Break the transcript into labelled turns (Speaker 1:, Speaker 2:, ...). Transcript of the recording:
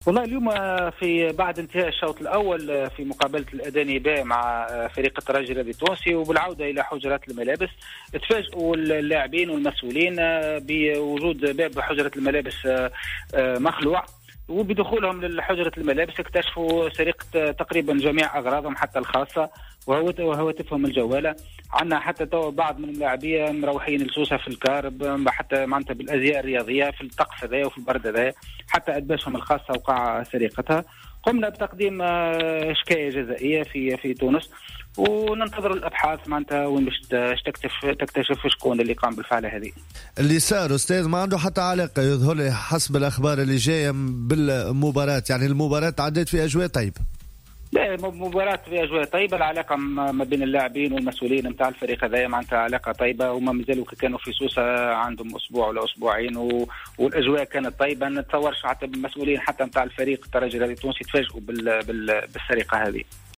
Speaker 1: والله اليوم في بعد انتهاء الشوط الأول في مقابلة الأداني باء مع فريق الترجي الرياضي التونسي وبالعودة إلى حجرات الملابس، تفاجئوا اللاعبين والمسؤولين بوجود باب حجرة الملابس مخلوع، وبدخولهم لحجرة الملابس اكتشفوا سرقة تقريبا جميع أغراضهم حتى الخاصة وهواتفهم الجوالة. عندنا حتى بعض من اللاعبين مروحين لسوسة في الكارب، حتى معناتها بالأزياء الرياضية في الطقس هذا وفي البرد هذا، حتى أدباشهم الخاصة وقع سرقتها. قمنا بتقديم شكاية جزائية في تونس، وننتظر الابحاث معناتها وين باش تكتشف شكون اللي قام بالفعل هذه.
Speaker 2: اللي صار استاذ ما عنده حتى علاقه يظهر لي حسب الاخبار اللي جايه بالمباراه، يعني المباراه عدت في اجواء طيبه.
Speaker 1: لا، مباراة في أجواء طيبة، العلاقة ما بين اللاعبين والمسؤولين نتاع الفريق هذا معناتها علاقة طيبة، وما مازالوا كانوا في سوسة عندهم أسبوع ولا أسبوعين والأجواء كانت طيبة. نتصورش حتى بالمسؤولين حتى نتاع الفريق الترجي الرياضي التونسي تفاجئوا بالسرقة هذه.